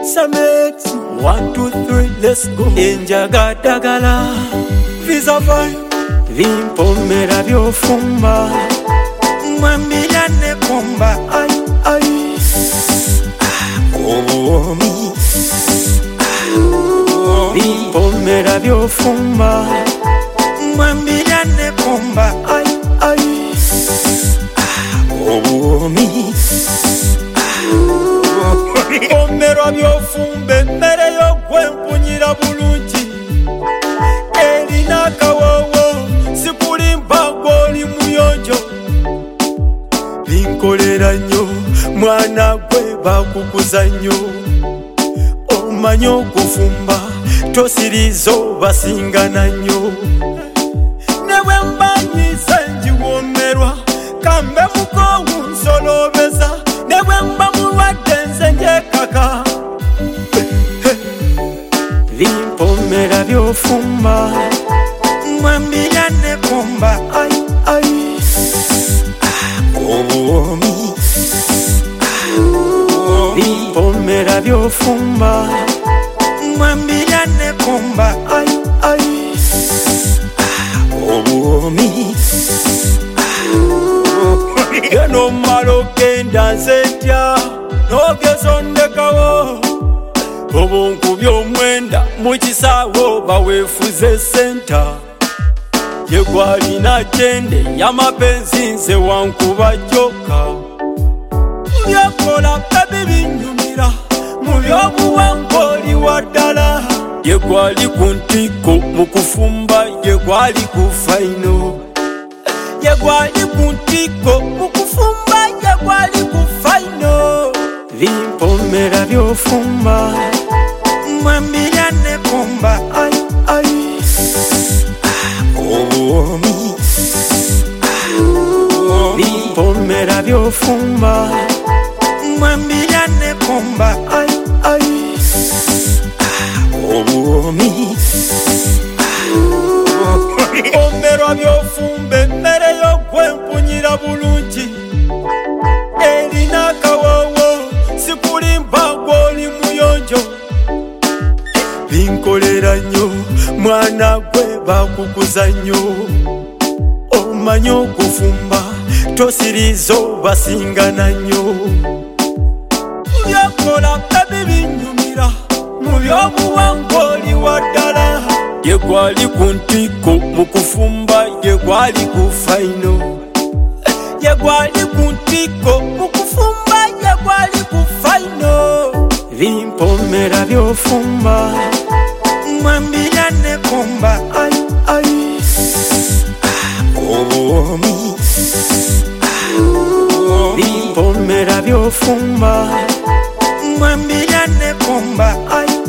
Samet, 1, 2, 3, let's go. Enjagadagala, visa vai, vimpomera byofumba, mwambirane komba, ai, ai, obuomi, vimpomera byofumba, mwambirane komba, ai, ai, obuomi. Omero byofumbe mmere y'okwempunyira bulungi erina kawowo sikulimba gw'oli muyonjo binkolera nnyo mwana gwe bakukuza nnyo omanyi okufumba tosiriza obasingana nnyo ne bwe mbanyize njiwoomerwa kambe mukoowu nsolobeza ne bwe mba mulwadde nze njekaka vimpomera byofumba mwambirane komba ai ai obuomi vimpomera byofumba mwambirane komba ai ai obuomi geno malo genda nzetya nogezo ndekawo obunkubye omwenda mukisaawo baweefuze senta yegwalina jende y'amapenzi nze wankuba joka byakola bebi binyumira mu byobuwangwa oli waddala yegwali ku ntiko mu kufumba yegwali ku faino yegwali ku ntiko mu kufumba yegwali ku faino vimpomera byofumba mwambirane komba ai ai obuomi vimpomera byofumba mwambirane komba ai ai obuomi omero byofumbe mmere y'okwempunyira bulungi erina kawowo sikulimba gw'oli muyonjo binkolera nnyo mwana gwe bakukuza nnyo omanyi okufumba tosiriza obasingana nnyo byakola bebi binyumira mu byobuwangwa oli waddala yegwali ku ntiko mu kufumba yegwali ku faino yegwali ku ntiko mu kufumba yegwali ku faino vimpomera byofumba mwambirane komba ai ai obuomi vimpomera byofumba mwambirane komba ai